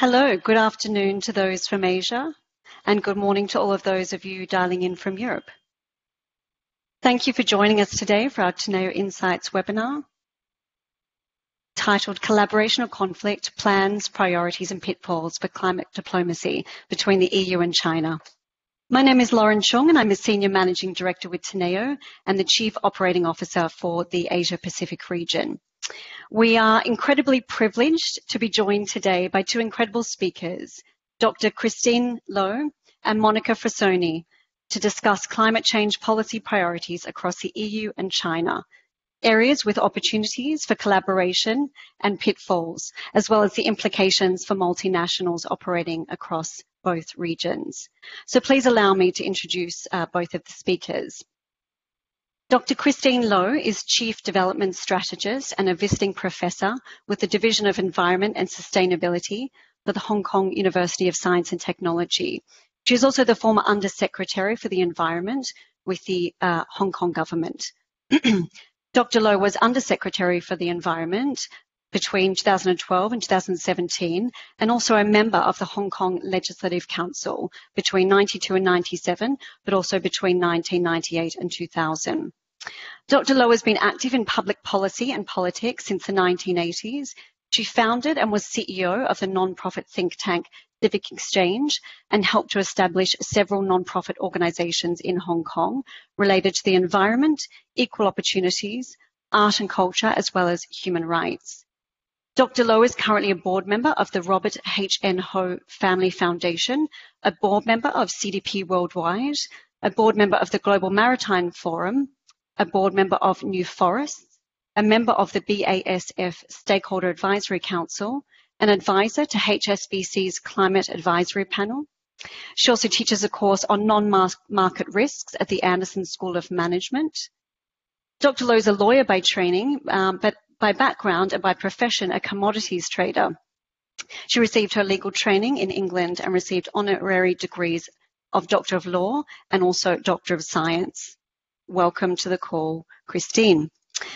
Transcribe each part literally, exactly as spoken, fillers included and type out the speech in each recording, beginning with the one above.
Hello, good afternoon to those from Asia, and good morning to all of those of you dialing in from Europe. Thank you for joining us today for our Teneo Insights webinar titled Collaboration or Conflict, Plans, Priorities and Pitfalls for Climate Diplomacy between the E U and China. My name is Lauren Chung and I'm a Senior Managing Director with Teneo and the Chief Operating Officer for the Asia Pacific region. We are incredibly privileged to be joined today by two incredible speakers, Doctor Christine Loh and Monica Frassoni, to discuss climate change policy priorities across the E U and China, areas with opportunities for collaboration and pitfalls, as well as the implications for multinationals operating across both regions. So please allow me to introduce uh, both of the speakers. Doctor Christine Loh is Chief Development Strategist and a visiting professor with the Division of Environment and Sustainability for the Hong Kong University of Science and Technology. She is also the former Undersecretary for the Environment with the uh, Hong Kong government. Doctor Loh was Undersecretary for the Environment between two thousand twelve and two thousand seventeen, and also a member of the Hong Kong Legislative Council between ninety-two and ninety-seven, but also between nineteen ninety-eight and two thousand. Doctor Loh has been active in public policy and politics since the nineteen eighties. She founded and was C E O of the non-profit think tank Civic Exchange and helped to establish several non-profit organisations in Hong Kong related to the environment, equal opportunities, art and culture, as well as human rights. Doctor Loh is currently a board member of the Robert H N Ho Family Foundation, a board member of C D P Worldwide, a board member of the Global Maritime Forum, a board member of New Forests, a member of the B A S F Stakeholder Advisory Council, an advisor to H S B C's Climate Advisory Panel. She also teaches a course on non-market risks at the Anderson School of Management. Doctor Loh is a lawyer by training, um, but by background and by profession, a commodities trader. She received her legal training in England and received honorary degrees of Doctor of Law and also Doctor of Science. Welcome to the call, Christine.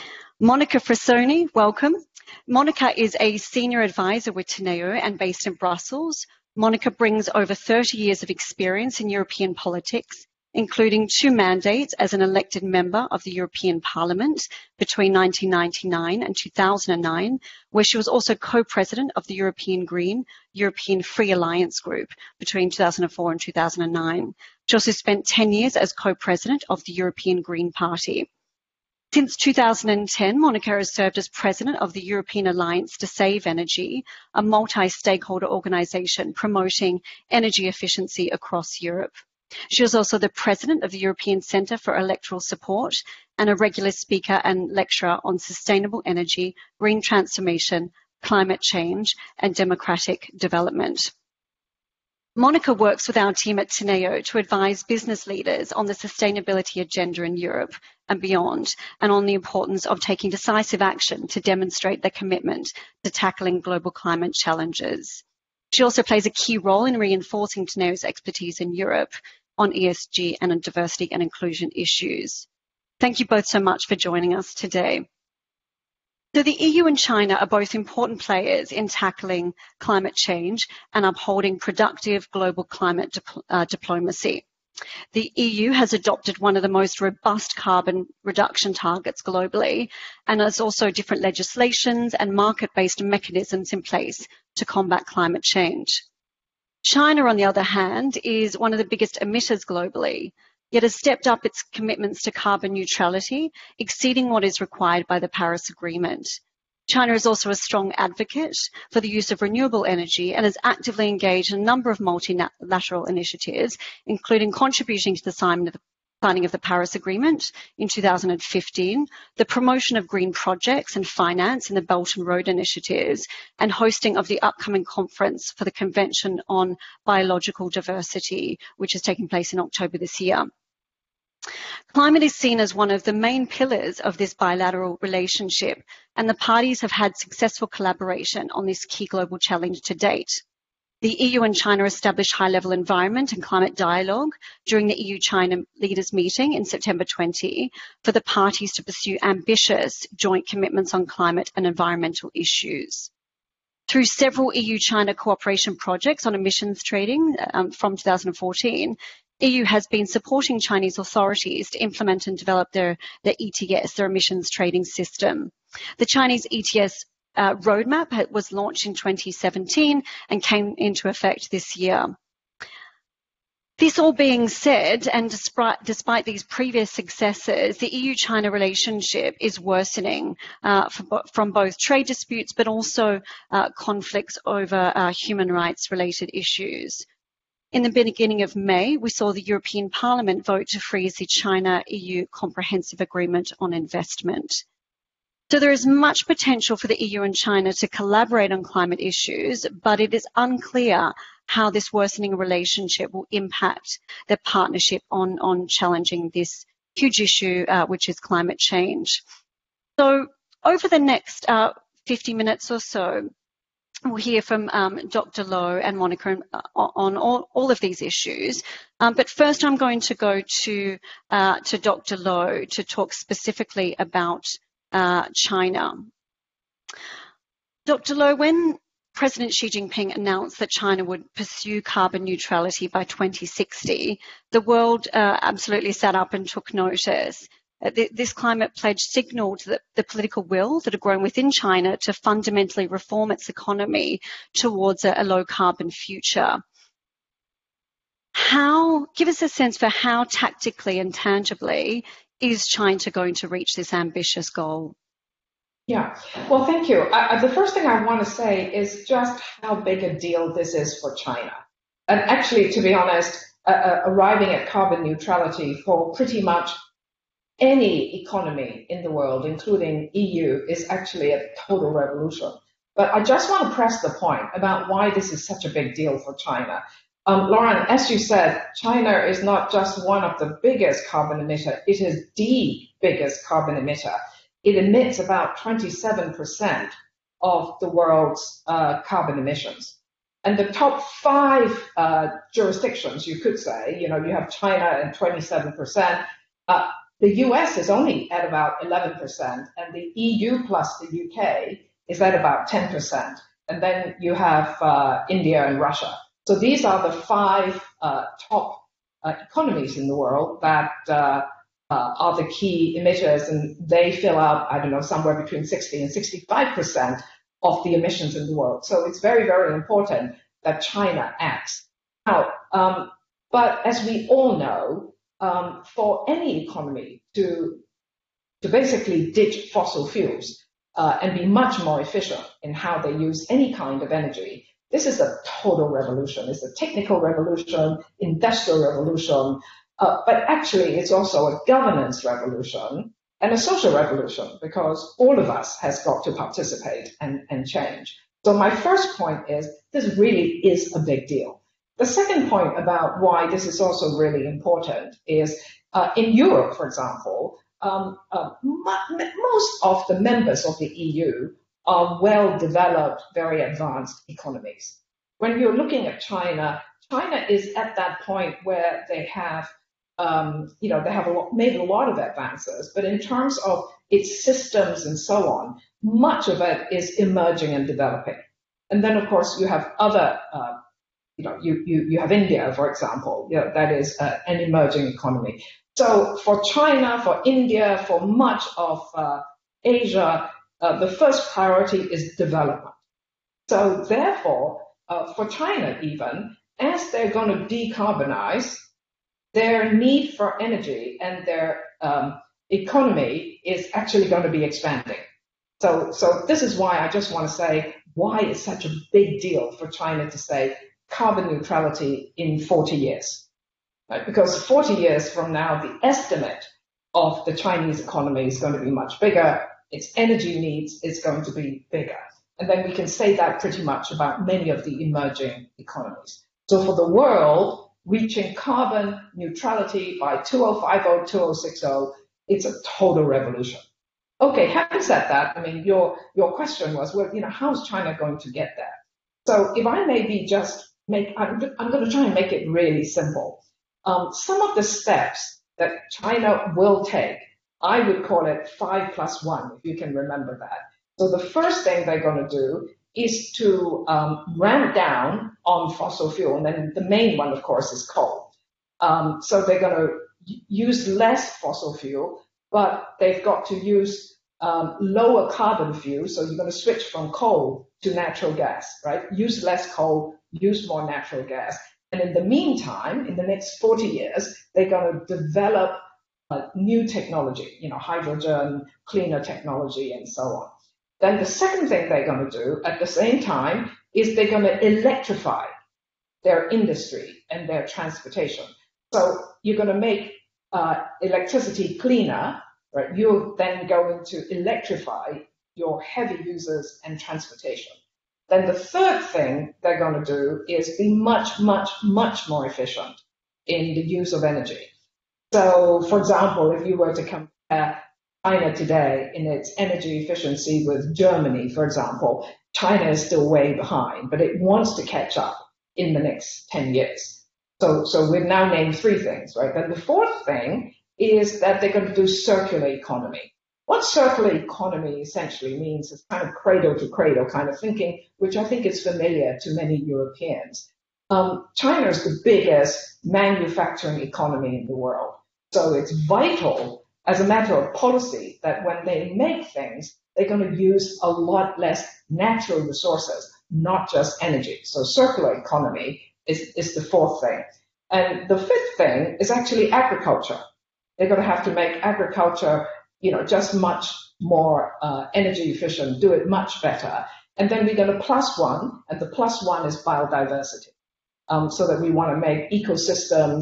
Monica Frassoni, welcome. Monica is a senior advisor with Teneo and based in Brussels. Monica brings over thirty years of experience in European politics, including two mandates as an elected member of the European Parliament between nineteen ninety-nine and two thousand nine, where she was also co-president of the European Green, European Free Alliance Group between two thousand four and two thousand nine. She also spent ten years as co-president of the European Green Party. Since two thousand ten, Monica has served as president of the European Alliance to Save Energy, a multi-stakeholder organisation promoting energy efficiency across Europe. She is also the president of the European Centre for Electoral Support and a regular speaker and lecturer on sustainable energy, green transformation, climate change, and democratic development. Monica works with our team at Teneo to advise business leaders on the sustainability agenda in Europe and beyond, and on the importance of taking decisive action to demonstrate their commitment to tackling global climate challenges. She also plays a key role in reinforcing Teneo's expertise in Europe on E S G and on diversity and inclusion issues. Thank you both so much for joining us today. So the E U and China are both important players in tackling climate change and upholding productive global climate dip- uh, diplomacy. The E U has adopted one of the most robust carbon reduction targets globally, and has also different legislations and market-based mechanisms in place to combat climate change. China, on the other hand, is one of the biggest emitters globally, yet has stepped up its commitments to carbon neutrality, exceeding what is required by the Paris Agreement. China is also a strong advocate for the use of renewable energy and has actively engaged in a number of multilateral initiatives, including contributing to the signing of the signing of the Paris Agreement in two thousand fifteen, the promotion of green projects and finance in the Belt and Road initiatives, and hosting of the upcoming conference for the Convention on Biological Diversity, which is taking place in October this year. Climate is seen as one of the main pillars of this bilateral relationship, and the parties have had successful collaboration on this key global challenge to date. The E U and China established high-level environment and climate dialogue during the E U-China leaders meeting in September twenty for the parties to pursue ambitious joint commitments on climate and environmental issues. Through several E U-China cooperation projects on emissions trading um, from two thousand fourteen, E U has been supporting Chinese authorities to implement and develop their, their E T S, their emissions trading system. The Chinese E T S uh, roadmap was launched in twenty seventeen and came into effect this year. This all being said, and despite, despite these previous successes, the E U-China relationship is worsening uh, for, from both trade disputes but also uh, conflicts over uh, human rights related issues. In the beginning of May, we saw the European Parliament vote to freeze the China-E U Comprehensive Agreement on Investment. So there is much potential for the E U and China to collaborate on climate issues, but it is unclear how this worsening relationship will impact their partnership on, on challenging this huge issue, uh, which is climate change. So over the next uh, fifty minutes or so, we'll hear from um, Doctor Loh and Monica uh, on all, all of these issues. Um, but first I'm going to go to, uh, to Doctor Loh to talk specifically about uh, China. Doctor Loh, when President Xi Jinping announced that China would pursue carbon neutrality by twenty sixty, the world uh, absolutely sat up and took notice. Uh, th this climate pledge signalled that the political will that had grown within China to fundamentally reform its economy towards a, a low-carbon future. How, give us a sense for how tactically and tangibly is China going to reach this ambitious goal? Yeah, well, thank you. Uh, the first thing I want to say is just how big a deal this is for China. And actually, to be honest, uh, uh, arriving at carbon neutrality for pretty much any economy in the world, including E U, is actually a total revolution. But I just want to press the point about why this is such a big deal for China. Um, Lauren, as you said, China is not just one of the biggest carbon emitter, it is the biggest carbon emitter. It emits about twenty-seven percent of the world's uh, carbon emissions. And the top five uh, jurisdictions, you could say, you know, you have China at twenty-seven percent. Uh, the U S is only at about eleven percent, and the E U plus the U K is at about ten percent. And then you have uh, India and Russia. So these are the five uh, top uh, economies in the world that uh, Uh, are the key emitters, and they fill out, I don't know, somewhere between sixty and sixty-five percent of the emissions in the world. So it's very, very important that China acts. Now, um, but as we all know, um, for any economy to, to basically ditch fossil fuels uh, and be much more efficient in how they use any kind of energy, this is a total revolution. It's a technical revolution, industrial revolution, Uh, but actually, it's also a governance revolution and a social revolution, because all of us has got to participate and, and change. So my first point is this really is a big deal. The second point about why this is also really important is uh, in Europe, for example, um, uh, most of the members of the E U are well-developed, very advanced economies. When you're looking at China, China is at that point where they have Um, you know, they have a lot, made a lot of advances, but in terms of its systems and so on, much of it is emerging and developing. And then, of course, you have other, uh, you know, you, you, you have India, for example, you know, that is uh, an emerging economy. So for China, for India, for much of uh, Asia, uh, the first priority is development. So therefore, uh, for China even, as they're going to decarbonize, their need for energy and their um, economy is actually going to be expanding. So, so this is why I just want to say why it's such a big deal for China to say carbon neutrality in forty years. Right? Because forty years from now, the estimate of the Chinese economy is going to be much bigger. Its energy needs is going to be bigger. And then we can say that pretty much about many of the emerging economies. So for the world, reaching carbon neutrality by two thousand fifty, two thousand sixty, it's a total revolution. Okay, having said that, I mean, your, your question was, well, you know, how's China going to get there? So if I maybe just make, I'm, I'm going to try and make it really simple. Um, some of the steps that China will take, I would call it five plus one, if you can remember that. So the first thing they're going to do is to um, ramp down on fossil fuel. And then the main one, of course, is coal. Um, so they're going to use less fossil fuel, but they've got to use um, lower carbon fuel. So you're going to switch from coal to natural gas, right? Use less coal, use more natural gas. And in the meantime, in the next forty years, they're going to develop uh, new technology, you know, hydrogen, cleaner technology, and so on. Then the second thing they're going to do at the same time is they're going to electrify their industry and their transportation. So you're going to make uh, electricity cleaner, right? You're then going to electrify your heavy users and transportation. Then the third thing they're going to do is be much, much, much more efficient in the use of energy. So, for example, if you were to compare China today in its energy efficiency with Germany, for example, China is still way behind, but it wants to catch up in the next ten years. So, so we've now named three things, right? Then the fourth thing is that they're going to do circular economy. What circular economy essentially means is kind of cradle to cradle kind of thinking, which I think is familiar to many Europeans. Um, China is the biggest manufacturing economy in the world. So it's vital as a matter of policy that when they make things, they're going to use a lot less natural resources, not just energy. So circular economy is, is the fourth thing. And the fifth thing is actually agriculture. They're going to have to make agriculture, you know, just much more uh, energy efficient, do it much better. And then we're going to plus one, and the plus one is biodiversity, um, so that we want to make ecosystems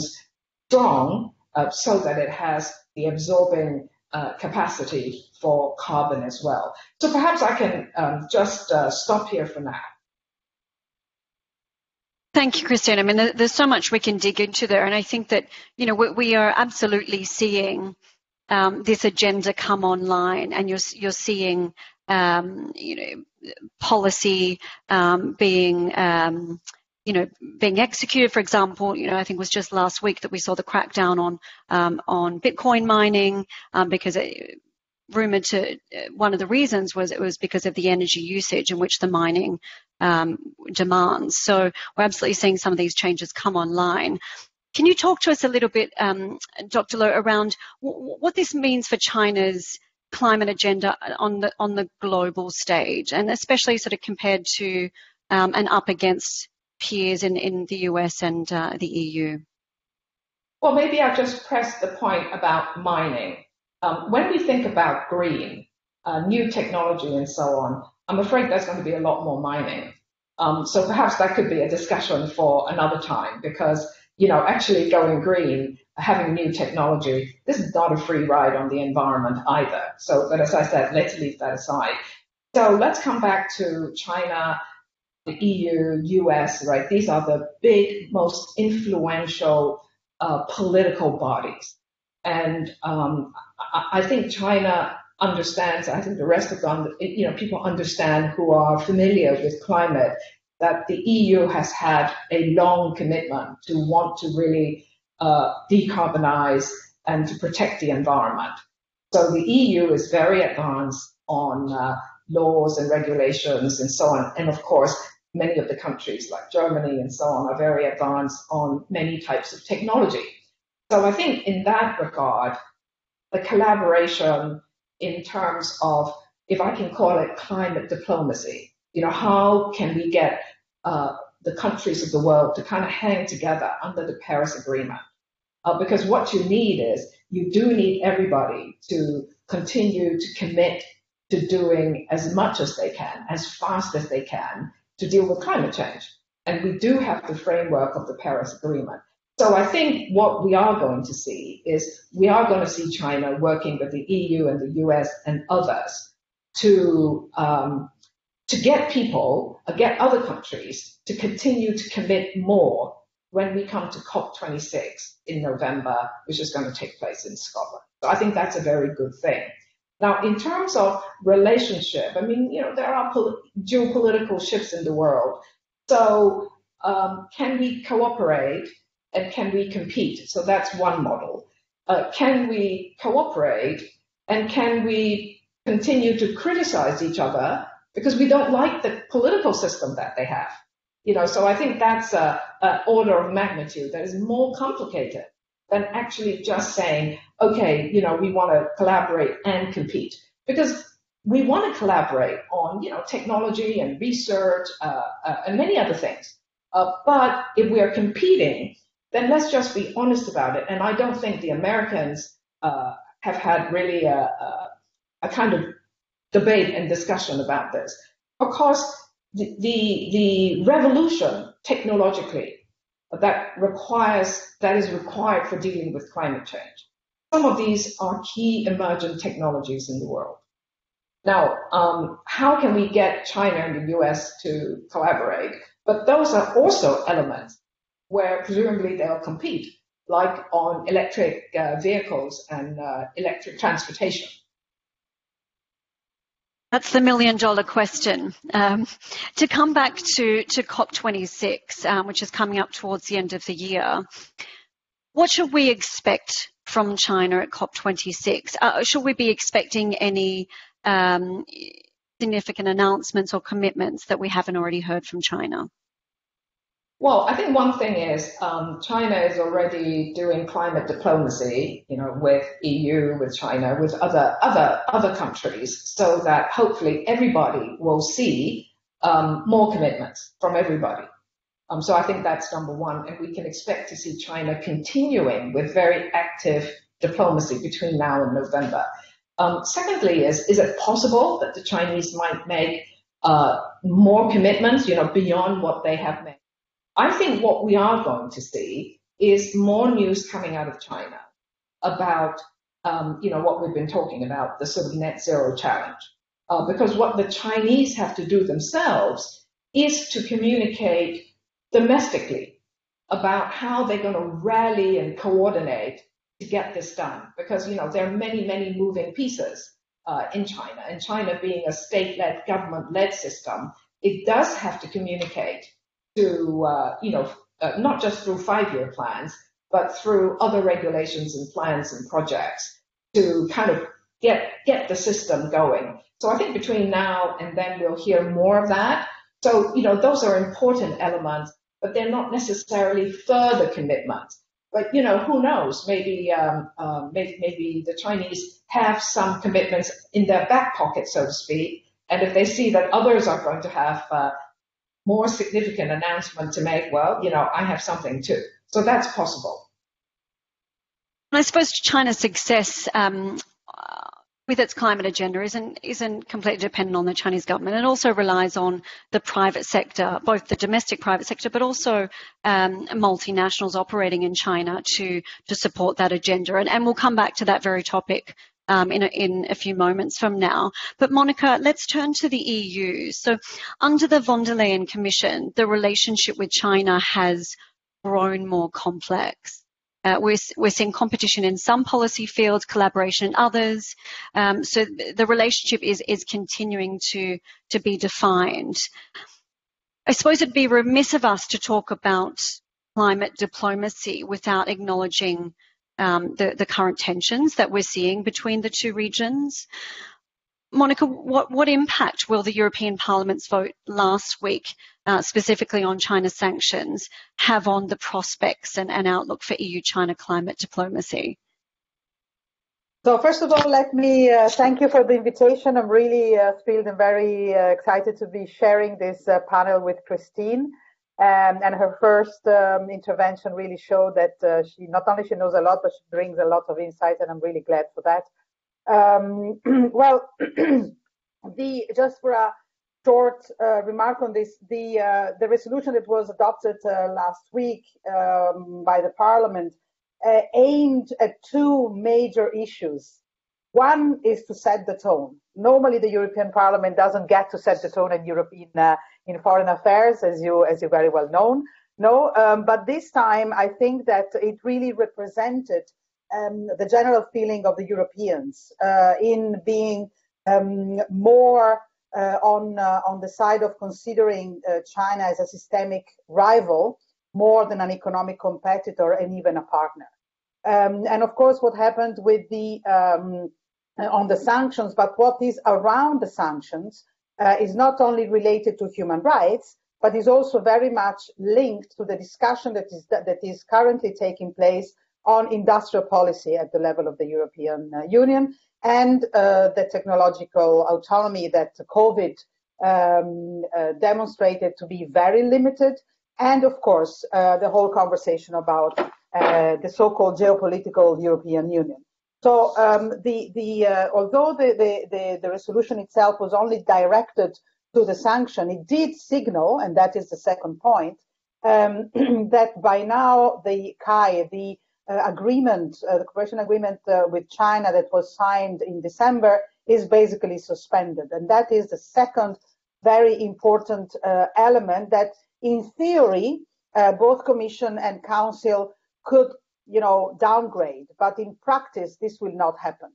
strong uh, so that it has the absorbing uh, capacity for carbon as well. So perhaps I can um, just uh, stop here for now. Thank you, Christine. I mean, there's so much we can dig into there, and I think that, you know, we are absolutely seeing Um, this agenda come online, and you're you're seeing um, you know policy um, being um, you know being executed. For example, you know I think it was just last week that we saw the crackdown on um, on Bitcoin mining um, because it, rumored to one of the reasons was it was because of the energy usage in which the mining um, demands. So we're absolutely seeing some of these changes come online. Can you talk to us a little bit, um, Doctor Loh, around w- what this means for China's climate agenda on the on the global stage, and especially sort of compared to um, and up against peers in, in the U S and uh, the E U? Well, maybe I'll just press the point about mining. Um, when we think about green, uh, new technology and so on, I'm afraid there's going to be a lot more mining. Um, so perhaps that could be a discussion for another time, because you know, actually going green, having new technology, this is not a free ride on the environment either. So, but as I said, let's leave that aside. So let's come back to China, the E U, U S, right? These are the big, most influential uh, political bodies. And um, I, I think China understands, I think the rest of them, you know, people understand who are familiar with climate, that the E U has had a long commitment to want to really uh, decarbonize and to protect the environment. So the E U is very advanced on uh, laws and regulations and so on. And of course, many of the countries like Germany and so on are very advanced on many types of technology. So I think in that regard, the collaboration in terms of, if I can call it climate diplomacy, you know, how can we get uh, the countries of the world to kind of hang together under the Paris Agreement? Uh, because what you need is, you do need everybody to continue to commit to doing as much as they can, as fast as they can, to deal with climate change. And we do have the framework of the Paris Agreement. So I think what we are going to see is, we are going to see China working with the E U and the U S and others to um, to get people, uh, get other countries to continue to commit more when we come to COP twenty-six in November, which is going to take place in Scotland. So I think that's a very good thing. Now, in terms of relationship, I mean, you know, there are pol- geopolitical shifts in the world. So um, can we cooperate and can we compete? So that's one model. Uh, can we cooperate and can we continue to criticize each other because we don't like the political system that they have. You know, so I think that's a, a order of magnitude that is more complicated than actually just saying, okay, you know, we want to collaborate and compete. Because we want to collaborate on, you know, technology and research uh, uh, and many other things. Uh, but if we are competing, then let's just be honest about it. And I don't think the Americans uh, have had really a, a, a kind of debate and discussion about this. Of course, the, the, the revolution technologically that requires, that is required for dealing with climate change. Some of these are key emergent technologies in the world. Now, um, how can we get China and the U S to collaborate? But those are also elements where presumably they'll compete, like on electric uh, vehicles and uh, electric transportation. That's the million dollar question. Um, to come back to, to COP twenty-six, um, which is coming up towards the end of the year, what should we expect from China at COP twenty-six? Uh, should we be expecting any um, significant announcements or commitments that we haven't already heard from China? Well, I think one thing is um, China is already doing climate diplomacy, you know, with E U, with China, with other other other countries, so that hopefully everybody will see um, more commitments from everybody. Um, so I think that's number one, and we can expect to see China continuing with very active diplomacy between now and November. Um, secondly, is is it possible that the Chinese might make uh, more commitments, you know, beyond what they have made? I think what we are going to see is more news coming out of China about, um, you know, what we've been talking about, the sort of net zero challenge. Uh, because what the Chinese have to do themselves is to communicate domestically about how they're going to rally and coordinate to get this done. Because, you know, there are many, many moving pieces uh, in China. And China being a state-led, government-led system, it does have to communicate to, uh, you know, uh, not just through five-year plans, but through other regulations and plans and projects to kind of get get the system going. So I think between now and then we'll hear more of that. So, you know, those are important elements, but they're not necessarily further commitments. But, you know, who knows? Maybe, um, um, maybe, maybe the Chinese have some commitments in their back pocket, so to speak. And if they see that others are going to have uh, more significant announcement to make, well, you know, I have something too. So that's possible. I suppose China's success um, uh, with its climate agenda isn't, isn't completely dependent on the Chinese government. It also relies on the private sector, both the domestic private sector, but also um, multinationals operating in China to, to support that agenda. And, and we'll come back to that very topic Um, in, a, in a few moments from now. But Monica, let's turn to the E U. So under the von der Leyen Commission, the relationship with China has grown more complex. Uh, we're, we're seeing competition in some policy fields, collaboration in others. Um, so the relationship is, is continuing to, to be defined. I suppose it'd be remiss of us to talk about climate diplomacy without acknowledging Um, the, the current tensions that we're seeing between the two regions. Monica, what, what impact will the European Parliament's vote last week, uh, specifically on China's sanctions, have on the prospects and, and outlook for E U-China climate diplomacy? So first of all, let me uh, thank you for the invitation. I'm really uh, thrilled and very uh, excited to be sharing this uh, panel with Christine. Um, and her first um, intervention really showed that uh, she not only she knows a lot, but she brings a lot of insight, and I'm really glad for that. Um, well, the just for a short uh, remark on this, the uh, the resolution that was adopted uh, last week um, by the Parliament uh, aimed at two major issues. One is to set the tone. Normally, the European Parliament doesn't get to set the tone in European uh, in foreign affairs, as you as you very well know. No, um, but this time I think that it really represented um, the general feeling of the Europeans uh, in being um, more uh, on uh, on the side of considering uh, China as a systemic rival more than an economic competitor and even a partner. Um, and of course, what happened with the um, on the sanctions, but what is around the sanctions uh, is not only related to human rights, but is also very much linked to the discussion that is, that, that is currently taking place on industrial policy at the level of the European uh, Union, and uh, the technological autonomy that COVID um, uh, demonstrated to be very limited, and of course uh, the whole conversation about uh, the so-called geopolitical European Union. So um, the, the, uh, although the, the, the, the resolution itself was only directed to the sanction, it did signal, and that is the second point, um, that by now the C A I, the uh, agreement, uh, the cooperation agreement uh, with China that was signed in December is basically suspended. And that is the second very important uh, element that in theory, uh, both Commission and Council could, you know, downgrade, but in practice, this will not happen.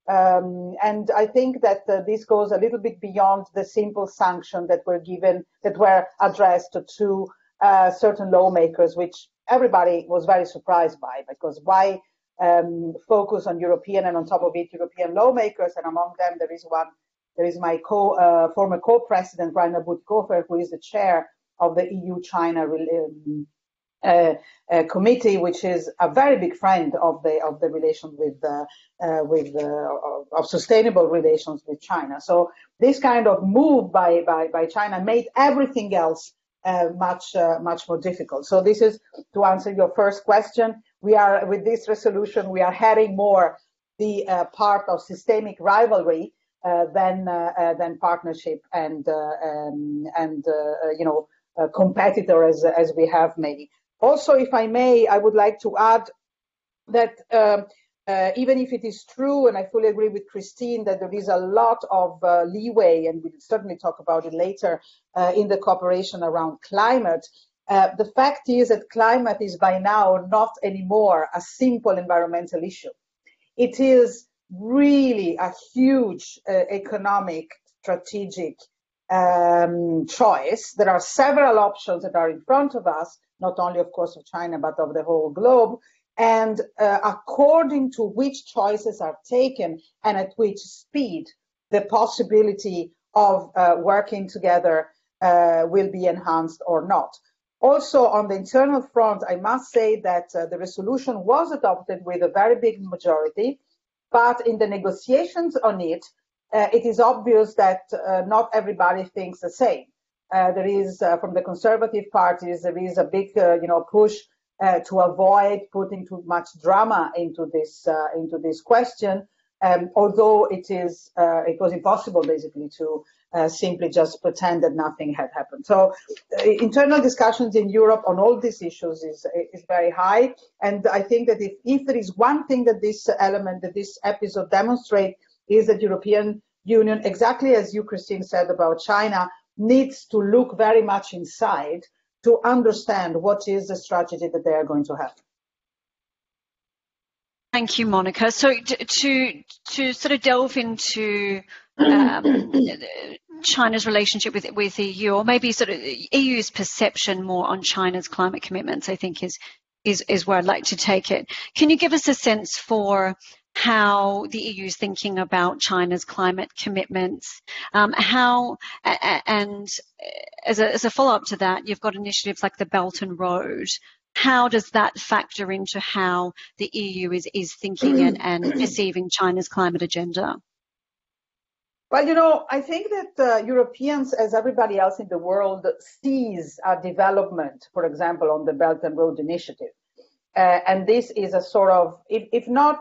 Um, and I think that uh, this goes a little bit beyond the simple sanction that were given, that were addressed to uh, certain lawmakers, which everybody was very surprised by, because why um, focus on European and on top of it European lawmakers, and among them there is one, there is my co, uh, former co-president Rainer Bütikofer, who is the chair of the E U-China um, uh, uh, committee, which is a very big friend of the of the relation with uh, uh, with uh, of sustainable relations with China. So this kind of move by by, by China made everything else uh, much uh, much more difficult. So this is to answer your first question. We are with this resolution, we are heading more the uh, part of systemic rivalry uh, than uh, uh, than partnership and uh, um, and uh, you know uh, competitor as as we have many. Also, if I may, I would like to add that um, uh, even if it is true, and I fully agree with Christine, that there is a lot of uh, leeway, and we'll certainly talk about it later, uh, in the cooperation around climate, uh, the fact is that climate is by now not anymore a simple environmental issue. It is really a huge uh, economic, strategic um, choice. There are several options that are in front of us, not only, of course, of China, but of the whole globe. And uh, according to which choices are taken and at which speed, the possibility of uh, working together uh, will be enhanced or not. Also, on the internal front, I must say that uh, the resolution was adopted with a very big majority, but in the negotiations on it, uh, it is obvious that uh, not everybody thinks the same. Uh, there is, uh, from the conservative parties, there is a big, uh, you know, push uh, to avoid putting too much drama into this uh, into this question. Um, although it is, uh, it was impossible basically to uh, simply just pretend that nothing had happened. So, uh, internal discussions in Europe on all these issues is is very high, and I think that if if there is one thing that this element, that this episode demonstrates, is that European Union, exactly as you, Christine, said about China, needs to look very much inside to understand what is the strategy that they are going to have. Thank you, Monica. So to to sort of delve into um, China's relationship with with E U, or maybe sort of E U's perception more on China's climate commitments, I think is is is where I'd like to take it. Can you give us a sense for how the E U is thinking about China's climate commitments, um, how, and as a, as a follow-up to that, you've got initiatives like the Belt and Road. How does that factor into how the E U is, is thinking and, and perceiving China's climate agenda? Well, you know, I think that uh, Europeans, as everybody else in the world, sees a development, for example, on the Belt and Road Initiative. Uh, and this is a sort of, if, if not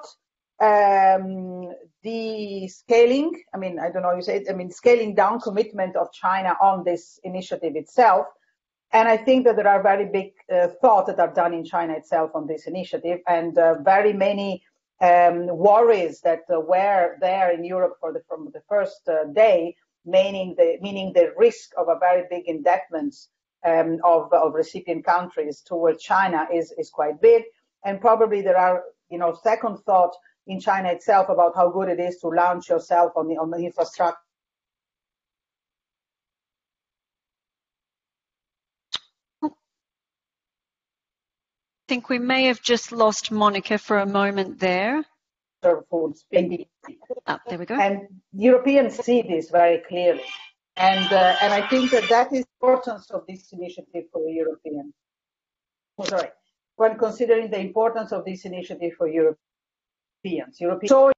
Um, the scaling, I mean, I don't know, you say it, I mean, scaling down commitment of China on this initiative itself. And I think that there are very big uh, thoughts that are done in China itself on this initiative, and uh, very many um, worries that uh, were there in Europe for the, from the first uh, day, meaning the, meaning the risk of a very big indebtedness um, of, of recipient countries towards China is, is quite big. And probably there are, you know, second thought in China itself about how good it is to launch yourself on the on the infrastructure. I think we may have just lost Monica for a moment there. Food spending. Oh, there we go. And Europeans see this very clearly. And, uh, and I think that that is the importance of this initiative for the European. Oh, sorry. When considering the importance of this initiative for Europeans. Europeans. So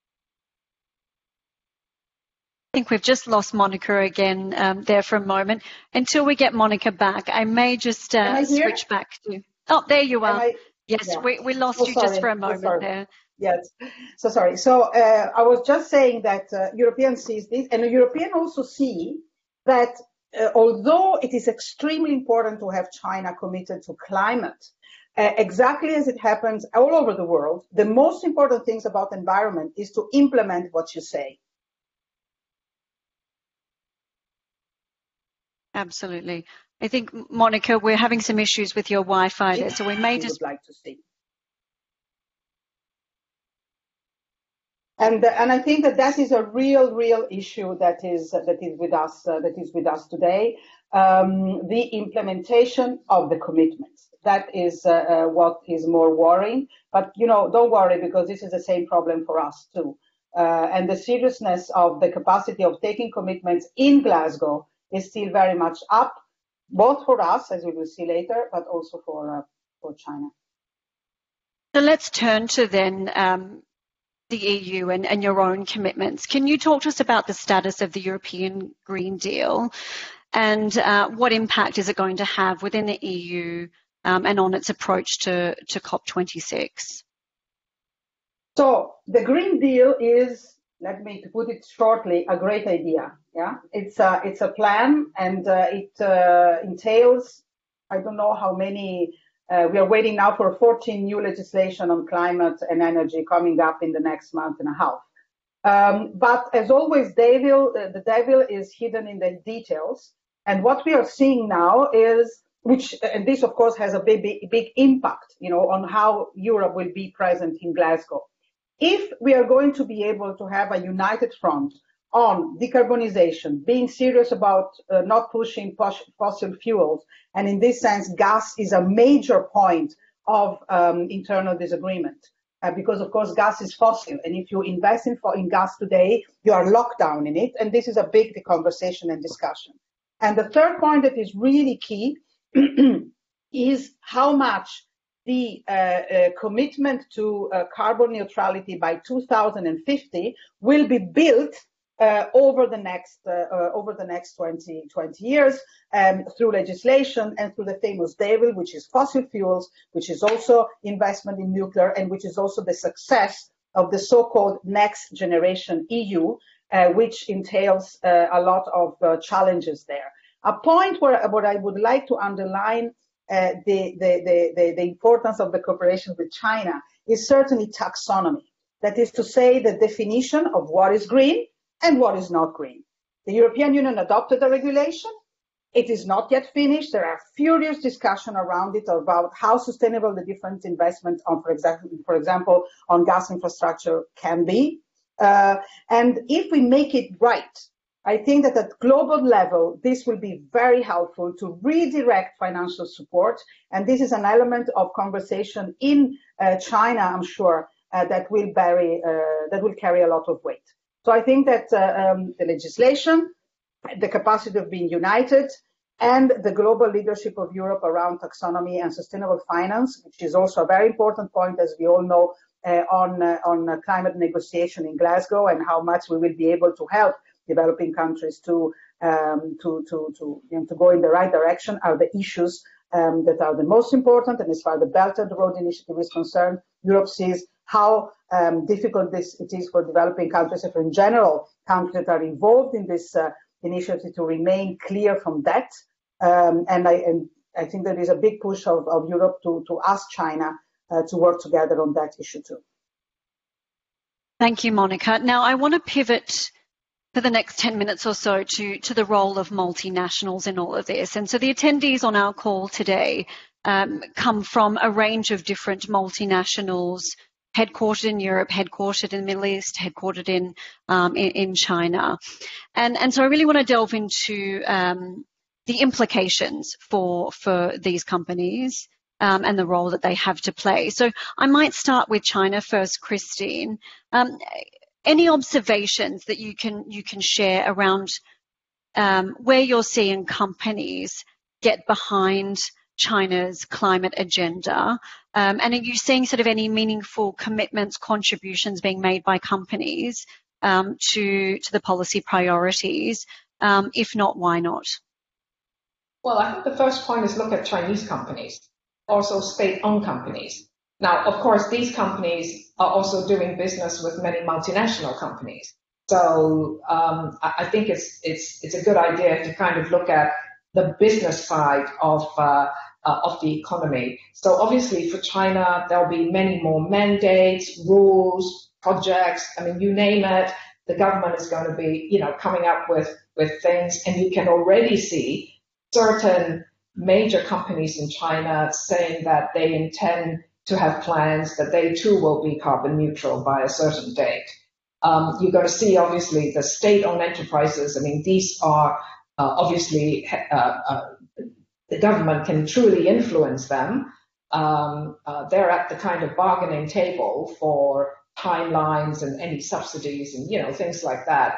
I think we've just lost Monica again um, there for a moment. Until we get Monica back, I may just uh, switch back to... Oh, there you are. I, yes, yeah. we, we lost oh, you sorry. just for a moment oh, there. Yes, so sorry. So uh, I was just saying that uh, Europeans see this, and the Europeans also see that uh, although it is extremely important to have China committed to climate, uh, exactly as it happens all over the world, the most important things about environment is to implement what you say. Absolutely. I think, Monica, we're having some issues with your Wi-Fi there, so we may just... would like to see. And, and I think that that is a real, real issue that is, that is with us, uh, that is with us today. Um, the implementation of the commitments. That is uh, uh, what is more worrying. But, you know, don't worry, because this is the same problem for us too. Uh, and the seriousness of the capacity of taking commitments in Glasgow is still very much up, both for us, as we will see later, but also for, uh, for China. So let's turn to then um, the E U and, and your own commitments. Can you talk to us about the status of the European Green Deal and uh, what impact is it going to have within the E U um, and on its approach to, to COP twenty-six? So the Green Deal is, let me put it shortly, a great idea. Yeah, it's a, it's a plan, and uh, it uh, entails, I don't know how many, uh, we are waiting now for fourteen new legislation on climate and energy coming up in the next month and a half. Um, but as always, devil, uh, the devil is hidden in the details. And what we are seeing now is, which, and this of course has a big, big, big impact, you know, on how Europe will be present in Glasgow. If we are going to be able to have a united front on decarbonization, being serious about uh, not pushing fossil fuels, and in this sense, gas is a major point of um, internal disagreement, uh, because of course gas is fossil, and if you invest in, in gas today, you are locked down in it, and this is a big conversation and discussion. And the third point that is really key is how much the uh, uh, commitment to uh, carbon neutrality by two thousand fifty will be built uh, over the next uh, uh, over the next twenty, twenty years um, through legislation and through the famous devil, which is fossil fuels, which is also investment in nuclear, and which is also the success of the so-called next generation E U, uh, which entails uh, a lot of uh, challenges there. A point where what I would like to underline Uh, the, the, the, the importance of the cooperation with China is certainly taxonomy. That is to say, the definition of what is green and what is not green. The European Union adopted a regulation. It is not yet finished. There are furious discussion around it about how sustainable the different investments on, for example, for example, on gas infrastructure can be. Uh, and if we make it right, I think that at global level, this will be very helpful to redirect financial support. And this is an element of conversation in uh, China, I'm sure, uh, that will carry, uh, that will carry a lot of weight. So I think that uh, um, the legislation, the capacity of being united, and the global leadership of Europe around taxonomy and sustainable finance, which is also a very important point, as we all know, uh, on, uh, on uh, climate negotiation in Glasgow, and how much we will be able to help developing countries to um, to to to, you know, to go in the right direction, are the issues um, that are the most important. And as far as the Belt and Road Initiative is concerned, Europe sees how um, difficult this it is for developing countries, and in general countries that are involved in this uh, initiative, to remain clear from that. Um, and I and I think there is a big push of, of Europe to to ask China uh, to work together on that issue too. Thank you, Monica. Now I want to pivot for the next ten minutes or so to, to the role of multinationals in all of this. And so the attendees on our call today um, come from a range of different multinationals, headquartered in Europe, headquartered in the Middle East, headquartered in, um, in, in China. And, and so I really want to delve into um, the implications for, for these companies um, and the role that they have to play. So I might start with China first, Christine. Um, Any observations that you can you can share around um, where you're seeing companies get behind China's climate agenda? Um, and are you seeing sort of any meaningful commitments, contributions being made by companies um, to, to the policy priorities? Um, if not, why not? Well, I think the first point is look at Chinese companies, also state-owned companies. Now, of course, these companies are also doing business with many multinational companies. So um, I think it's it's it's a good idea to kind of look at the business side of uh, uh, of the economy. So obviously, for China, there'll be many more mandates, rules, projects. I mean, you name it, the government is going to be, you know, coming up with with things, and you can already see certain major companies in China saying that they intend to have plans that they too will be carbon neutral by a certain date. Um, you're going to see, obviously, the state-owned enterprises. I mean, these are uh, obviously uh, uh, the government can truly influence them. Um, uh, they're at the kind of bargaining table for timelines and any subsidies and, you know, things like that.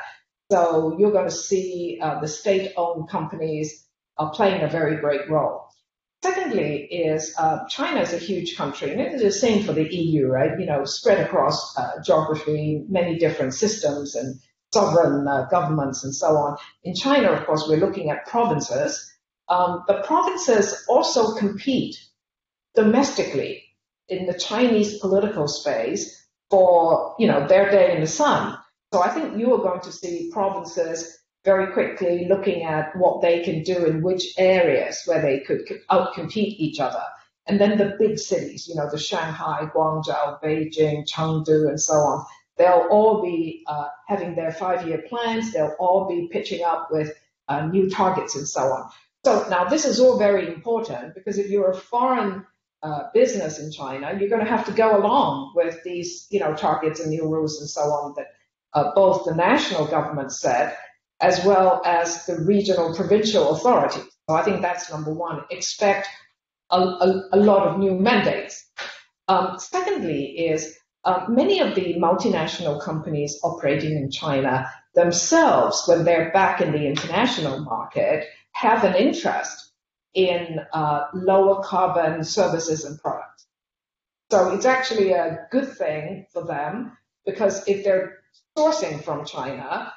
So you're going to see uh, the state-owned companies are playing a very great role. Secondly is uh, China is a huge country, and it's the same for the E U, right? You know, spread across uh, geography, many different systems and sovereign uh, governments and so on. In China, of course, we're looking at provinces. Um, but provinces also compete domestically in the Chinese political space for, you know, their day in the sun. So I think you are going to see provinces very quickly looking at what they can do in which areas where they could outcompete each other. And then the big cities, you know, the Shanghai, Guangzhou, Beijing, Chengdu, and so on, they'll all be uh, having their five-year plans. They'll all be pitching up with uh, new targets and so on. So now this is all very important because if you're a foreign uh, business in China, you're going to have to go along with these, you know, targets and new rules and so on that uh, both the national government set as well as the regional provincial authorities. So I think that's number one. Expect a, a, a lot of new mandates. Um, secondly is uh, many of the multinational companies operating in China themselves, when they're back in the international market, have an interest in uh, lower carbon services and products. So it's actually a good thing for them because if they're sourcing from China,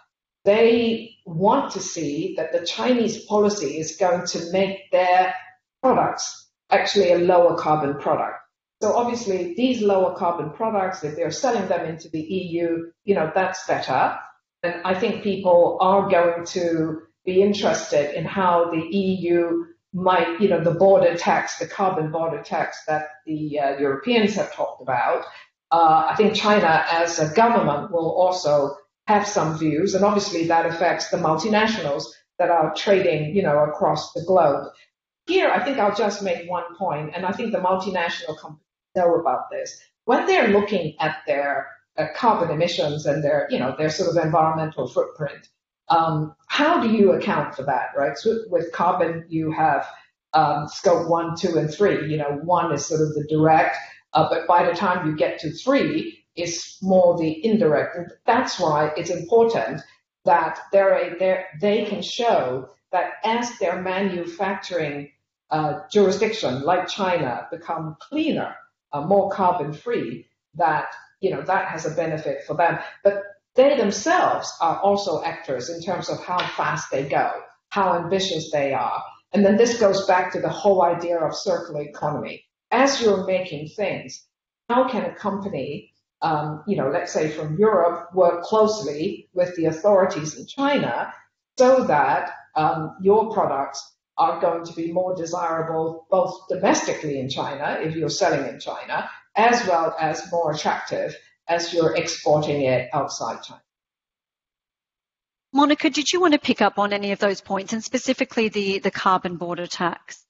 they want to see that the Chinese policy is going to make their products actually a lower carbon product. So obviously these lower carbon products, if they're selling them into the E U, you know, that's better. And I think people are going to be interested in how the E U might, you know, the border tax, the carbon border tax that the uh, Europeans have talked about. Uh, I think China as a government will also have some views, and obviously that affects the multinationals that are trading, you know, across the globe. Here, I think I'll just make one point, and I think the multinational companies know about this. When they're looking at their uh, carbon emissions and their, you know, their sort of environmental footprint, um, how do you account for that, right? So with carbon, you have um, scope one, two, and three. You know, one is sort of the direct, uh, but by the time you get to three, is more the indirect. And that's why it's important that they're a, they're, they can show that as their manufacturing uh, jurisdiction, like China, become cleaner, uh, more carbon-free, that, you know, that has a benefit for them. But they themselves are also actors in terms of how fast they go, how ambitious they are. And then this goes back to the whole idea of circular economy. As you're making things, how can a company Um, you know, let's say from Europe, work closely with the authorities in China so that um, your products are going to be more desirable both domestically in China, if you're selling in China, as well as more attractive as you're exporting it outside China. Monica, did you want to pick up on any of those points, and specifically the, the carbon border tax?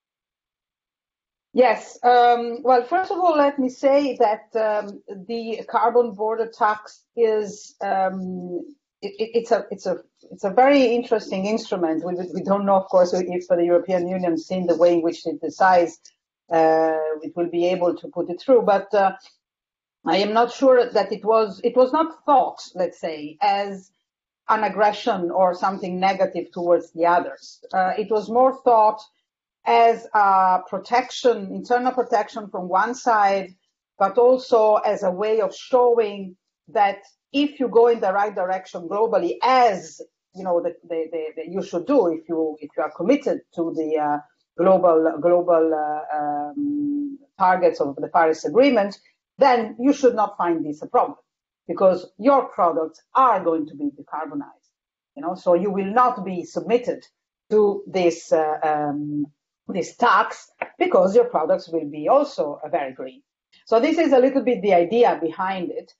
Yes. Um, well, first of all, let me say that um, the carbon border tax is um, it, it's a it's a it's a very interesting instrument. We we don't know, of course, if the European Union, seeing the way in which it decides, uh, it will be able to put it through. But uh, I am not sure that it was it was not thought, let's say, as an aggression or something negative towards the others. Uh, it was more thought as a protection, internal protection from one side, but also as a way of showing that if you go in the right direction globally, as you know, the, the, the, the you should do if you if you are committed to the uh, global global uh, um, targets of the Paris Agreement, then you should not find this a problem, because your products are going to be decarbonized. You know, so you will not be submitted to this uh, um, this tax because your products will be also uh, very green. So this is a little bit the idea behind it.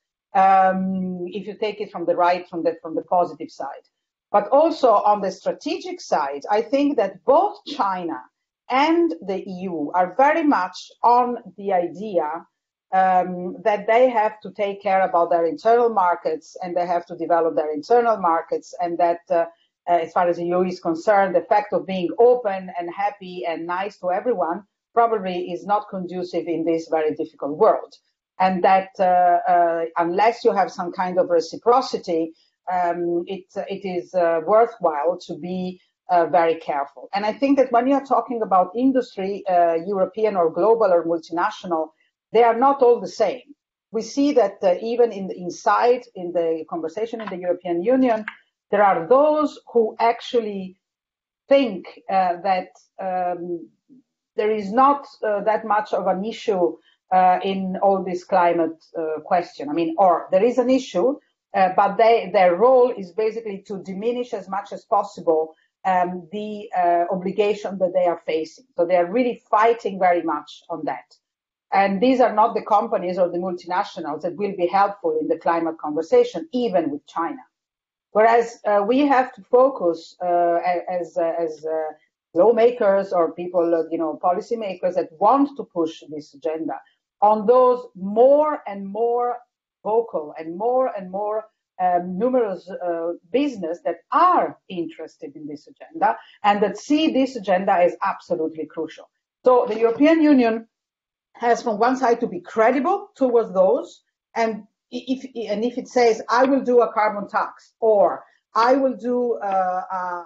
Um, if you take it from the right, from the from the positive side, but also on the strategic side, I think that both China and the E U are very much on the idea um, that they have to take care about their internal markets and they have to develop their internal markets, and that uh, as far as the E U is concerned, the fact of being open and happy and nice to everyone probably is not conducive in this very difficult world. And that uh, uh, unless you have some kind of reciprocity, um, it, it is uh, worthwhile to be uh, very careful. And I think that when you're talking about industry, uh, European or global or multinational, they are not all the same. We see that uh, even in the inside, in the conversation in the European Union, there are those who actually think uh, that um, there is not uh, that much of an issue uh, in all this climate uh, question. I mean, or there is an issue, uh, but they, their role is basically to diminish as much as possible um, the uh, obligation that they are facing. So they are really fighting very much on that. And these are not the companies or the multinationals that will be helpful in the climate conversation, even with China. Whereas uh, we have to focus uh, as uh, as uh, lawmakers or people, uh, you know, policymakers that want to push this agenda on those more and more vocal and more and more um, numerous uh, business that are interested in this agenda and that see this agenda as absolutely crucial. So the European Union has, from one side, to be credible towards those, and if and if it says, I will do a carbon tax, or I will do uh, uh,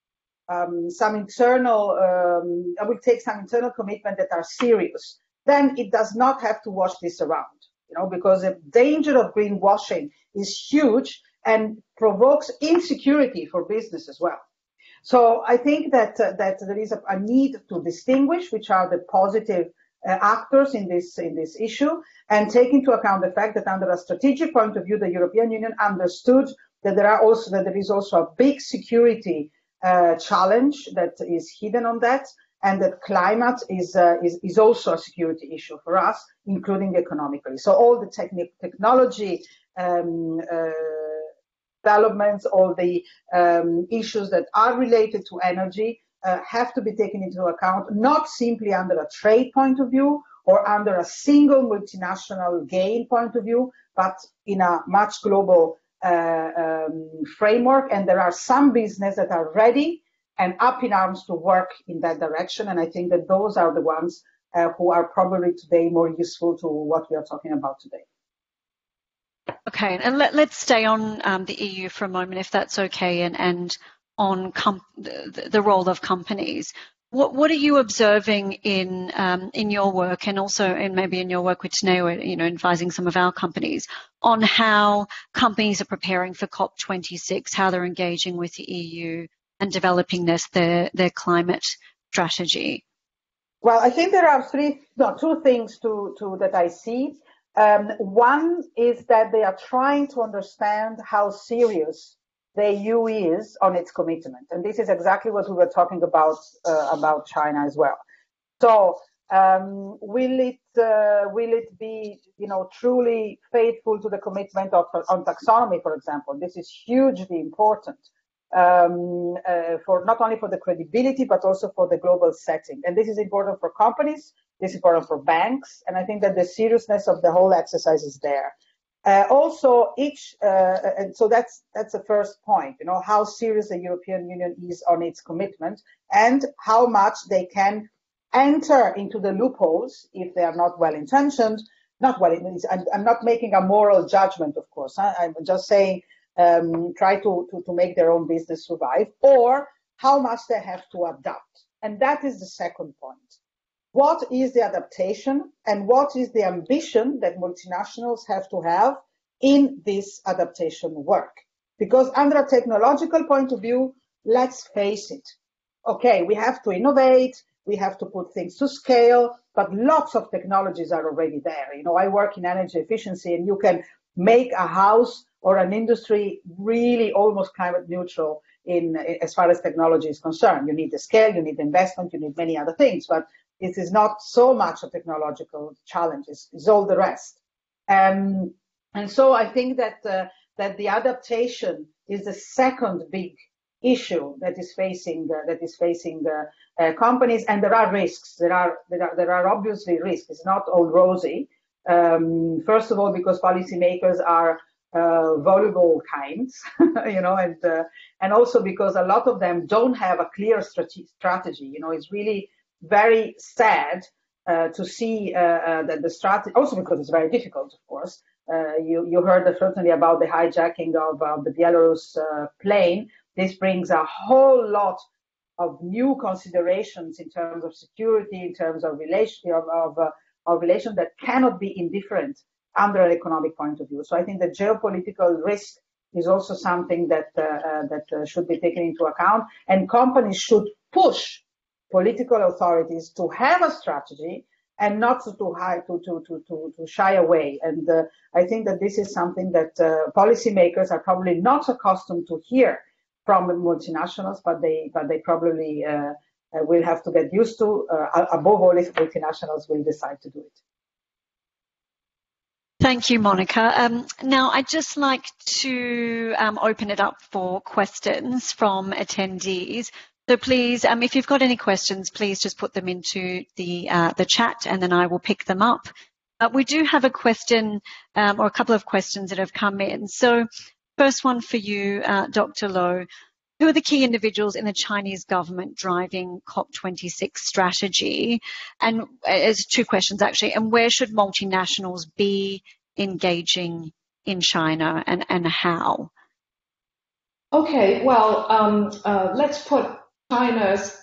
um, some internal, um, I will take some internal commitment that are serious, then it does not have to wash this around, you know, because the danger of greenwashing is huge and provokes insecurity for business as well. So I think that uh, that there is a, a need to distinguish which are the positive Uh, actors in this in this issue, and take into account the fact that under a strategic point of view, the European Union understood that there are also that there is also a big security uh, challenge that is hidden on that, and that climate is uh, is is also a security issue for us, including economically. So all the techni- technology um, uh, developments, all the um, issues that are related to energy Uh, have to be taken into account, not simply under a trade point of view or under a single multinational gain point of view, but in a much global uh, um, framework. And there are some business that are ready and up in arms to work in that direction. And I think that those are the ones uh, who are probably today more useful to what we are talking about today. Okay, and let, let's stay on um, the E U for a moment, if that's okay, and, and on com- the, the role of companies. What, what are you observing in um, in your work, and also in maybe in your work with Teneo, you know, advising some of our companies on how companies are preparing for COP twenty-six, how they're engaging with the E U and developing this their their climate strategy? Well, I think there are three, no, two things to, to that I see. Um, one is that they are trying to understand how serious the E U is on its commitment, and this is exactly what we were talking about uh, about China as well. So, um, will it uh, will it be, you know, truly faithful to the commitment of on taxonomy, for example? This is hugely important um, uh, for not only for the credibility but also for the global setting, and this is important for companies. This is important for banks, and I think that the seriousness of the whole exercise is there. Uh, also, each uh, and so that's that's the first point. You know, how serious the European Union is on its commitment, and how much they can enter into the loopholes if they are not well intentioned. Not well. I'm, I'm not making a moral judgment, of course. Huh? I'm just saying um, try to, to, to make their own business survive, or how much they have to adapt. And that is the second point. What is the adaptation and what is the ambition that multinationals have to have in this adaptation work? Because under a technological point of view, let's face it, okay, we have to innovate, we have to put things to scale, but lots of technologies are already there. You know, I work in energy efficiency, and you can make a house or an industry really almost climate neutral in as far as technology is concerned. You need the scale, you need the investment, you need many other things, but it is not so much a technological challenge, it's, it's all the rest. Um, and so I think that uh, that the adaptation is the second big issue that is facing uh, that is facing uh, uh, companies, and there are risks. There are there are there are obviously risks. It's not all rosy. Um, first of all, because policymakers are uh, vulnerable kinds, you know, and uh, and also because a lot of them don't have a clear strate- strategy. You know, it's really very sad uh, to see uh, uh, that the strategy. Also because it's very difficult, of course. Uh, you you heard certainly about the hijacking of uh, the Belarus uh, plane. This brings a whole lot of new considerations in terms of security, in terms of relation of of, uh, of relation that cannot be indifferent under an economic point of view. So I think the geopolitical risk is also something that uh, uh, that uh, should be taken into account, and companies should push political authorities to have a strategy and not to to to to to, to shy away. And uh, I think that this is something that uh, policymakers are probably not accustomed to hear from the multinationals, but they but they probably uh, uh, will have to get used to, uh, above all if multinationals will decide to do it. Thank you, Monica. Um, now, I'd just like to um, open it up for questions from attendees. So please, um, if you've got any questions, please just put them into the uh, the chat, and then I will pick them up. Uh, we do have a question um, or a couple of questions that have come in. So first one for you, uh, Doctor Loh. Who are the key individuals in the Chinese government driving COP twenty-six strategy? And it's two questions actually. And where should multinationals be engaging in China, and, and how? Okay, well, um, uh, let's put China's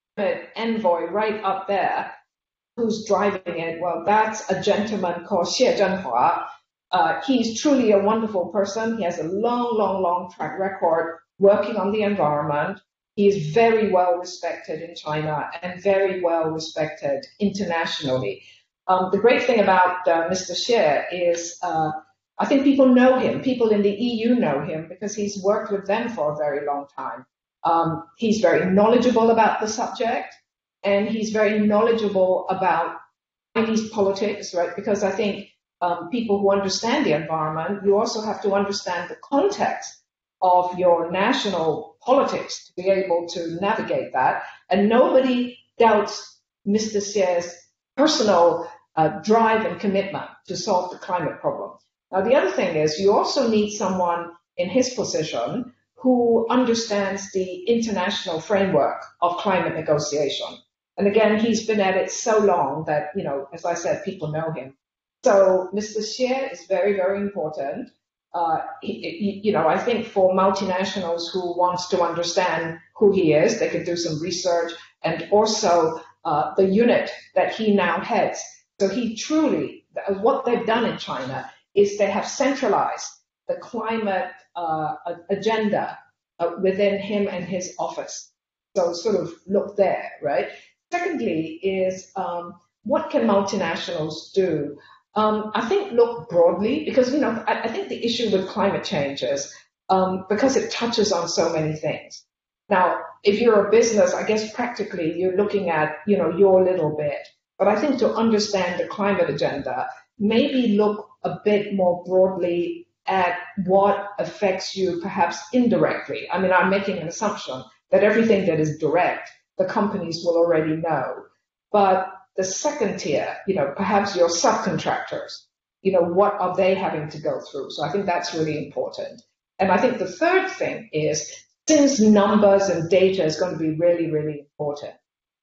envoy right up there. Who's driving it? Well, that's a gentleman called Xie Zhenhua. Uh, he's truly a wonderful person. He has a long, long, long track record working on the environment. He is very well respected in China and very well respected internationally. Um, the great thing about uh, Mister Xie is uh, I think people know him. People in the E U know him because he's worked with them for a very long time. Um, he's very knowledgeable about the subject, and he's very knowledgeable about Chinese politics, right? Because I think um, people who understand the environment, you also have to understand the context of your national politics to be able to navigate that. And nobody doubts Mister Xie's personal uh, drive and commitment to solve the climate problem. Now, the other thing is you also need someone in his position who understands the international framework of climate negotiation. And again, he's been at it so long that, you know, as I said, people know him. So Mister Xie is very, very important. Uh, he, he, you know, I think for multinationals who wants to understand who he is, they could do some research, and also uh, the unit that he now heads. So he truly, what they've done in China is they have centralized the climate uh, agenda uh, within him and his office. So sort of look there, right? Secondly is um, what can multinationals do? Um, I think look broadly, because, you know, I, I think the issue with climate change is um, because it touches on so many things. Now, if you're a business, I guess practically you're looking at, you know, your little bit. But I think to understand the climate agenda, maybe look a bit more broadly at what affects you perhaps indirectly. I mean, I'm making an assumption that everything that is direct, the companies will already know. But the second tier, you know, perhaps your subcontractors, you know, what are they having to go through? So I think that's really important. And I think the third thing is, since numbers and data is going to be really, really important,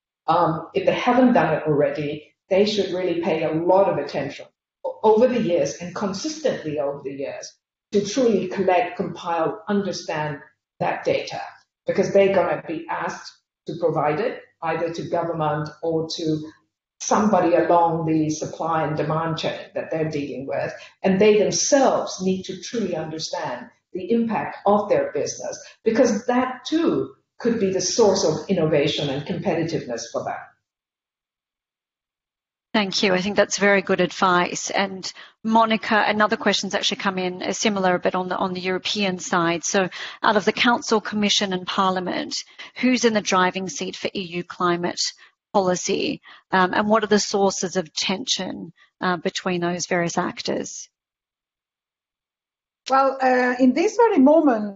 um, if they haven't done it already, they should really pay a lot of attention over the years and consistently over the years to truly collect, compile, understand that data, because they're going to be asked to provide it either to government or to somebody along the supply and demand chain that they're dealing with, and they themselves need to truly understand the impact of their business, because that too could be the source of innovation and competitiveness for them. Thank you. I think that's very good advice. And Monica, another question's actually come in, a similar, but on the on the European side. So out of the Council, Commission and Parliament, who's in the driving seat for E U climate policy, um, and what are the sources of tension uh, between those various actors? Well, uh, in this very moment,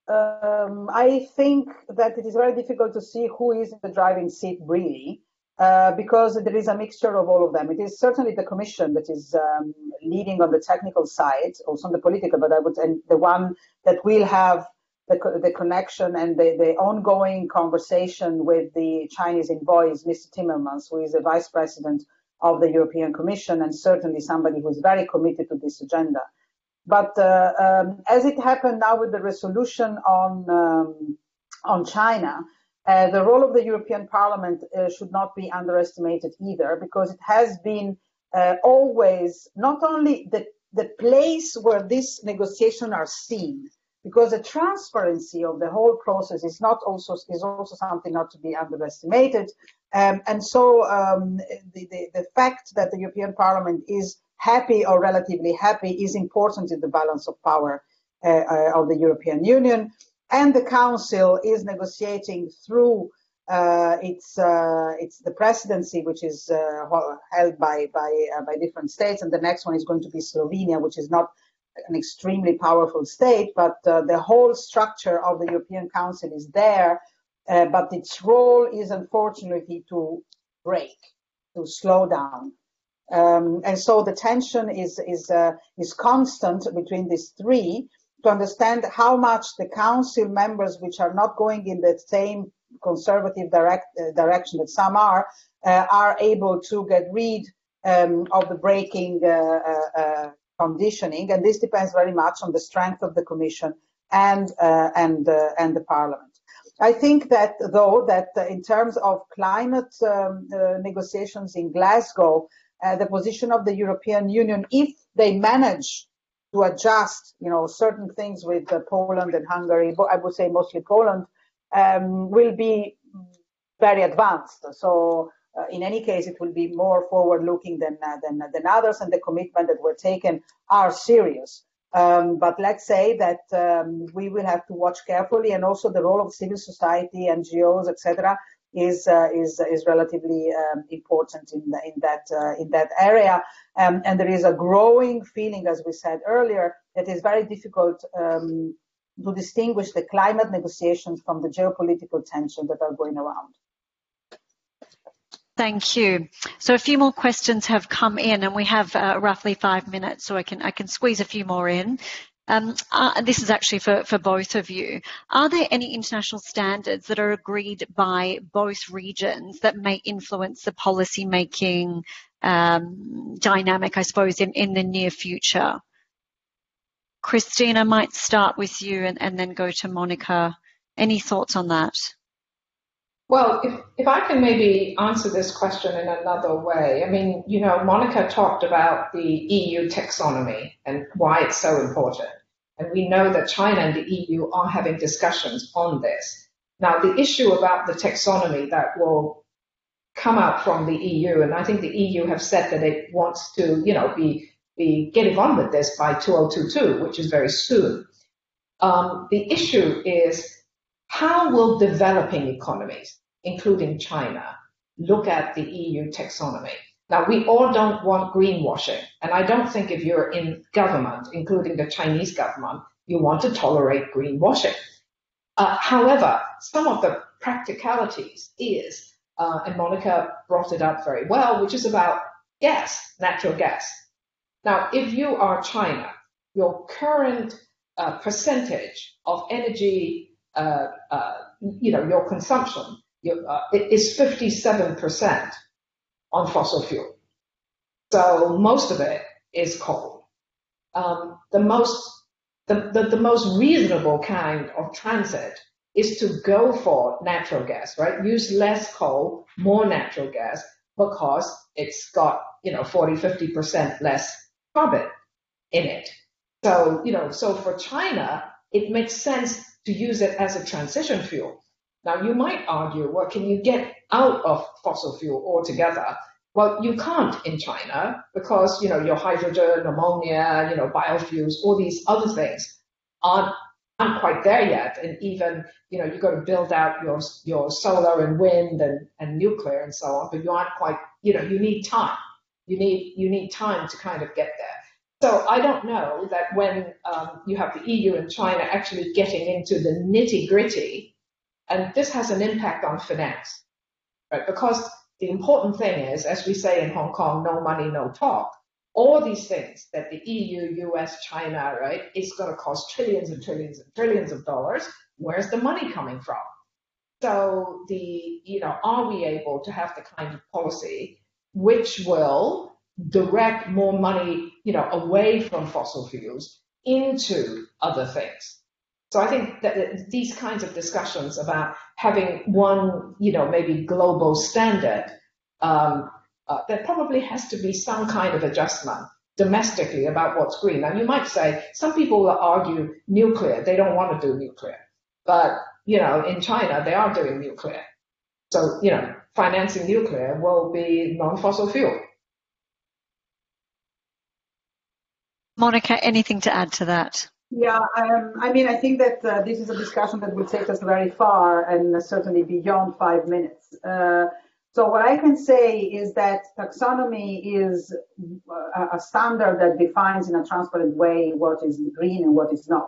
um, I think that it is very difficult to see who is in the driving seat really. Uh, because there is a mixture of all of them. It is certainly the Commission that is um, leading on the technical side, also on the political, but I would, and the one that will have the, the connection and the, the ongoing conversation with the Chinese envoy is Mister Timmermans, who is the Vice President of the European Commission and certainly somebody who is very committed to this agenda. But uh, um, as it happened now with the resolution on, um, on China, Uh, the role of the European Parliament uh, should not be underestimated either, because it has been uh, always not only the, the place where these negotiations are seen, because the transparency of the whole process is not also is also something not to be underestimated. Um, and so um, the, the, the fact that the European Parliament is happy or relatively happy is important in the balance of power uh, uh, of the European Union. And the Council is negotiating through uh, its uh, it's the presidency, which is uh, held by by uh, by different states, and the next one is going to be Slovenia, which is not an extremely powerful state, but uh, the whole structure of the European Council is there, uh, but its role is unfortunately to break, to slow down, um, and so the tension is is uh, is constant between these three, to understand how much the council members, which are not going in the same conservative direct, uh, direction that some are, uh, are able to get rid um, of the breaking uh, uh, uh, conditioning. And this depends very much on the strength of the Commission and, uh, and, uh, and the Parliament. I think that, though, that uh, in terms of climate um, uh, negotiations in Glasgow, uh, the position of the European Union, if they manage to adjust, you know, certain things with uh, Poland and Hungary, but I would say mostly Poland, um, will be very advanced. So uh, in any case, it will be more forward-looking than, uh, than, than others, and the commitment that were taken are serious. Um, but let's say that um, we will have to watch carefully, and also the role of civil society, N G Os, et cetera, is uh, is is relatively um, important in the, in that uh, in that area, um, and there is a growing feeling, as we said earlier, that it's very difficult um, to distinguish the climate negotiations from the geopolitical tensions that are going around. Thank you. So a few more questions have come in, and we have uh, roughly five minutes, so I can I can squeeze a few more in. Um, uh, this is actually for, for both of you. Are there any international standards that are agreed by both regions that may influence the policy-making um, dynamic, I suppose, in, in the near future? Christine, I might start with you and, and then go to Monica. Any thoughts on that? Well, if, if I can maybe answer this question in another way. I mean, you know, Monica talked about the E U taxonomy and why it's so important. And we know that China and the E U are having discussions on this. Now, the issue about the taxonomy that will come out from the E U, and I think the E U have said that it wants to, you know, be, be getting on with this by two thousand twenty-two, which is very soon. Um, the issue is, how will developing economies, including China, look at the E U taxonomy? Now, we all don't want greenwashing, and I don't think if you're in government, including the Chinese government, you want to tolerate greenwashing. Uh, however, some of the practicalities is, uh, and Monica brought it up very well, which is about gas, natural gas. Now, if you are China, your current uh, percentage of energy Uh, uh, you know, your consumption your, uh, is fifty-seven percent on fossil fuel. So most of it is coal. Um, the most the, the, the most reasonable kind of transit is to go for natural gas, right? Use less coal, more natural gas, because it's got, you know, forty, fifty percent less carbon in it. So, you know, so for China, it makes sense to use it as a transition fuel. Now, you might argue, well, can you get out of fossil fuel altogether? Well, you can't in China because, you know, your hydrogen, ammonia, you know, biofuels, all these other things aren't aren't quite there yet. And even, you know, you've got to build out your your solar and wind and, and nuclear and so on, but you aren't quite, you know, you need time. You need you need time to kind of get there. So I don't know that when um, you have the E U and China actually getting into the nitty gritty, and this has an impact on finance, right? Because the important thing is, as we say in Hong Kong, no money, no talk. All these things that the E U, U S, China, right, is going to cost trillions and trillions and trillions of dollars. Where's the money coming from? So the, you know, are we able to have the kind of policy which will direct more money, you know, away from fossil fuels into other things? So I think that these kinds of discussions about having one, you know, maybe global standard, um, uh, there probably has to be some kind of adjustment domestically about what's green. Now, you might say, some people will argue nuclear. They don't want to do nuclear. But, you know, in China, they are doing nuclear. So, you know, financing nuclear will be non-fossil fuel. Monica, anything to add to that? Yeah, um, I mean, I think that uh, this is a discussion that will take us very far and certainly beyond five minutes. Uh, so what I can say is that taxonomy is a standard that defines in a transparent way what is green and what is not.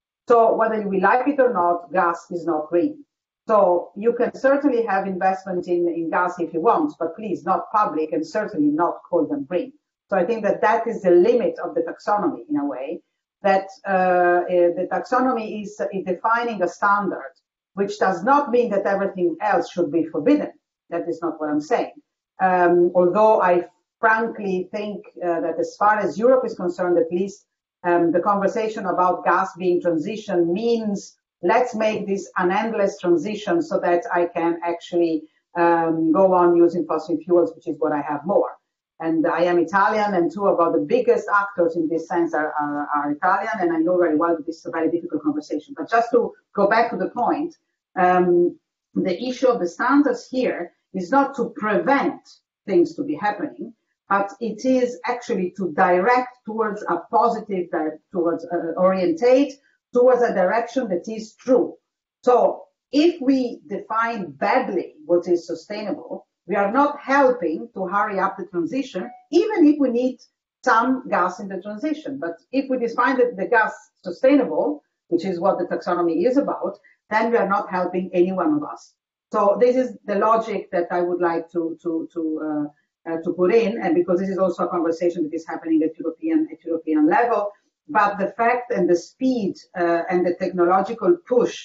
So whether we like it or not, gas is not green. So you can certainly have investment in, in gas if you want, but please not public and certainly not call them green. So I think that that is the limit of the taxonomy in a way. That uh, the taxonomy is defining a standard, which does not mean that everything else should be forbidden. That is not what I'm saying. Um, although I frankly think uh, that as far as Europe is concerned, at least, um, the conversation about gas being transition means let's make this an endless transition so that I can actually um, go on using fossil fuels, which is what I have more. And I am Italian, and two of the biggest actors in this sense are, are, are Italian, and I know very well that this is a very difficult conversation. But just to go back to the point, um, the issue of the standards here is not to prevent things to be happening, but it is actually to direct towards a positive, towards uh, orientate towards a direction that is true. So if we define badly what is sustainable, we are not helping to hurry up the transition, even if we need some gas in the transition. But if we define that the gas sustainable, which is what the taxonomy is about, then we are not helping any one of us. So this is the logic that I would like to to to uh, uh, to put in, and because this is also a conversation that is happening at European at European level. But the fact and the speed uh, and the technological push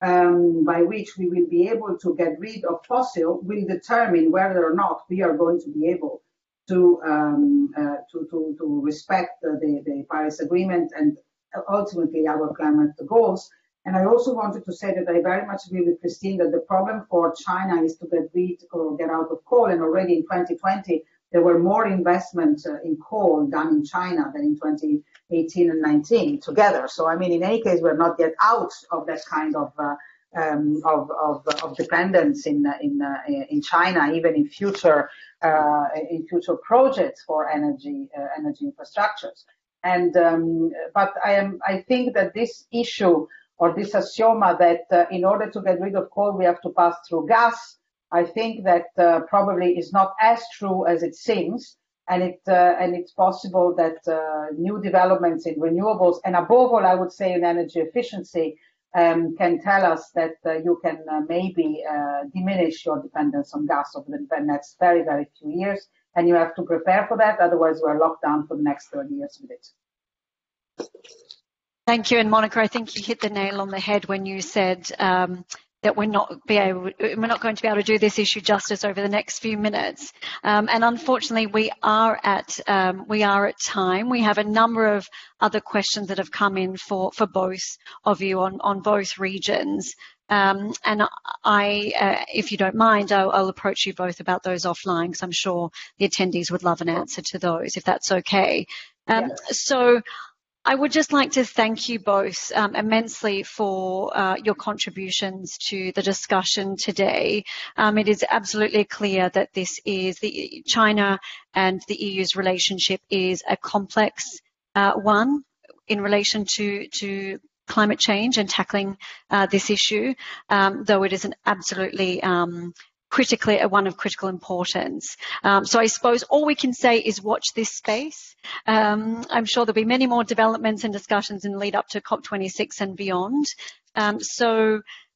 Um, by which we will be able to get rid of fossil will determine whether or not we are going to be able to um, uh, to, to, to respect uh, the, the Paris Agreement and ultimately our climate goals. And I also wanted to say that I very much agree with Christine that the problem for China is to get rid or get out of coal. And already in twenty twenty, there were more investments uh, in coal done in China than in twenty eighteen and nineteen together. So, I mean, in any case, we're not yet out of that kind of uh, um, of, of, of dependence in in uh, in China, even in future uh, in future projects for energy uh, energy infrastructures. And um, but I am I think that this issue or this axioma that uh, in order to get rid of coal we have to pass through gas, I think that uh, probably is not as true as it seems, and it uh, and it's possible that uh, new developments in renewables, and above all, I would say in energy efficiency, um, can tell us that uh, you can uh, maybe uh, diminish your dependence on gas over the next very, very few years, and you have to prepare for that, otherwise you are locked down for the next thirty years with it. Thank you. And Monica, I think you hit the nail on the head when you said um, that we're not be able, we're not going to be able to do this issue justice over the next few minutes. Um, and unfortunately, we are at um, we are at time. We have a number of other questions that have come in for for both of you on on both regions. Um, and I, uh, if you don't mind, I'll, I'll approach you both about those offline, because I'm sure the attendees would love an answer to those, if that's okay. Um, Yes. So I would just like to thank you both um, immensely for uh, your contributions to the discussion today. Um, it is absolutely clear that this is the China and the E U's relationship is a complex uh, one in relation to to climate change and tackling uh, this issue, um, though it is an absolutely um, critically one of critical importance. Um, so I suppose all we can say is watch this space. Um, I'm sure there'll be many more developments and discussions in the lead up to COP twenty-six and beyond. Um, so